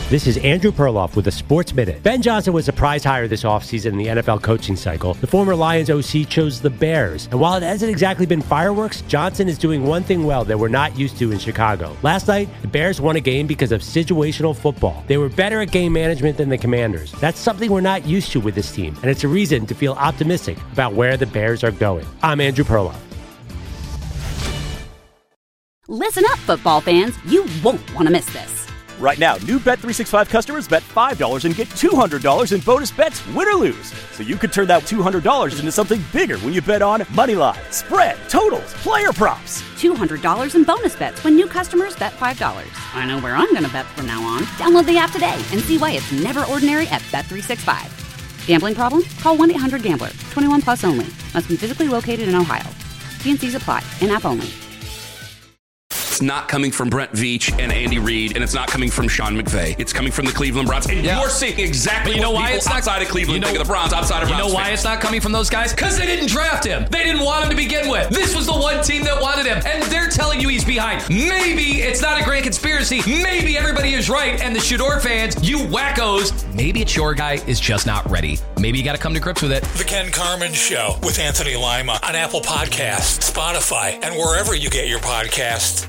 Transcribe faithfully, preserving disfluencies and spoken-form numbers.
This is Andrew Perloff with a Sports Minute. Ben Johnson was a prize hire this offseason in the N F L coaching cycle. The former Lions O C chose the Bears. And while it hasn't exactly been fireworks, Johnson is doing one thing well that we're not used to in Chicago. Last night, the Bears won a game because of situational football. They were better at game management than the Commanders. That's something we're not used to with this team, and it's a reason to feel optimistic about where the Bears are going. I'm Andrew Perloff. Listen up, football fans. You won't want to miss this. Right now, new Bet three sixty-five customers bet five dollars and get two hundred dollars in bonus bets, win or lose. So you could turn that two hundred dollars into something bigger when you bet on money line, spread, totals, player props. two hundred dollars in bonus bets when new customers bet five dollars. I know where I'm going to bet from now on. Download the app today and see why it's never ordinary at Bet three sixty-five. Gambling problem? Call one eight hundred gambler. twenty-one plus only. Must be physically located in Ohio. T and C's apply. In-app only. It's not coming from Brent Veach and Andy Reid, and it's not coming from Sean McVay. It's coming from the Cleveland Browns. And yeah. you're seeing exactly you know what why it's not, outside of Cleveland you know, think of the Browns, outside of You Browns know why fans. it's not coming from those guys? Because they didn't draft him. They didn't want him to begin with. This was the one team that wanted him, and they're telling you he's behind. Maybe it's not a grand conspiracy. Maybe everybody is right, and the Shador fans, you wackos, maybe it's your guy is just not ready. Maybe you got to come to grips with it. The Ken Carman Show with Anthony Lima on Apple Podcasts, Spotify, and wherever you get your podcasts.